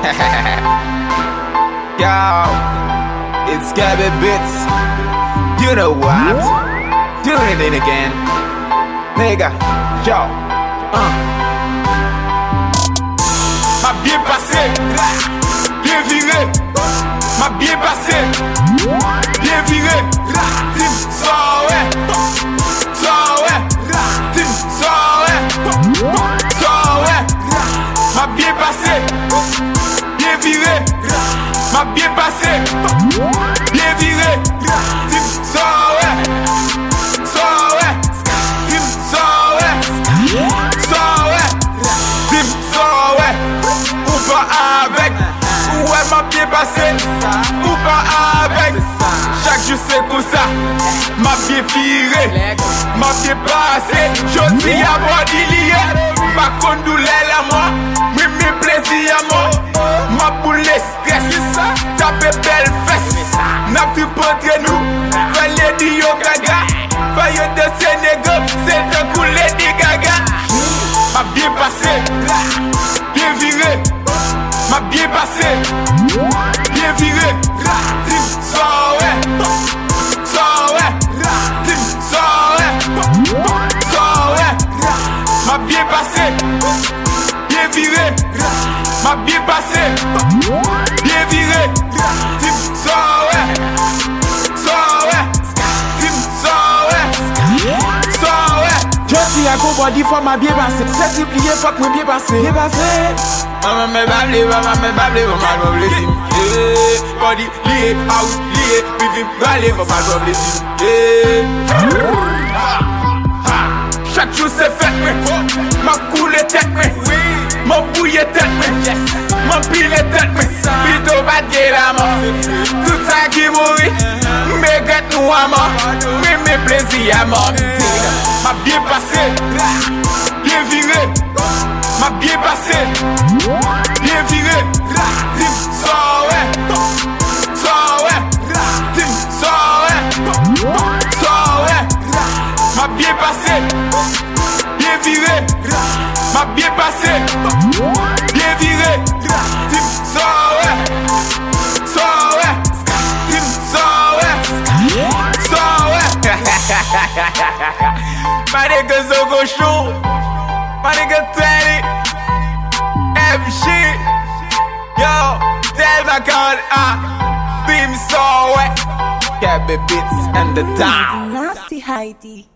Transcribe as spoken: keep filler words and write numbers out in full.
Yo, it's Gabby Bits. You know what? Doing it again. Nigga, yo, uh. M'a bien passé, bien viré. M'a bien passé, bien viré. Tim Sowe, Sowe, Tim Sowe, Sowe. M'a bien passé, bien viré. M'a bien passé, bien viré. Tim Sowe, Sowe, Tim Sowe, Sowe, Tim Sowe. Ou pas avec, ouais m'a bien passé, ou pas avec. Chaque jour c'est comme ça, m'a bien viré, m'a bien passé. J'dis à moi d'ilier, ma condouleur à moi, mais mes plaisirs à moi. Ma boule stress, tape belle fesse. N'a plus pas entre nous, fallait dire yo gaga. Fallait de Sénégal, c'est un coup Lady Gaga. M'a bien passé, bien viré. M'a bien passé, bien viré. Tim Sowe, Sowe, Tim Sowe, Sowe. M'a bien passé, bien viré. M'a bien passé, bien viré. Tim Sowe, Sowe, Tim Sowe, Sowe. J'dis à combat dix fois m'a bien passé. C'est oublié, fuck moi bien passé. Bien passé. Maman me bable, maman me bable, maman me blessing. Eh, body lié, house lié, vivim râler, maman me blessing. Eh, chaque jour c'est fait, ma coule tête, ma bouille tête, ma pile tête, plutôt pas de la mort. Tout ça qui mourit, mais gâte nous à mort, mais mes plaisirs à mort. M'a bien passé, bien viré. M'a bien passé, bien viré. Tim Sowe, Sowe, Tim Sowe, Sowe. M'a bien passé, bien viré. M'a bien passé, bien viré. Tim Sowe, Sowe, Tim Sowe, Sowe. My nigga Zogo Show, my nigga Teddy. M shit, yo, tell my God, ah, Beam Sowe, Gabby Bits and the down. Nasty Heidi.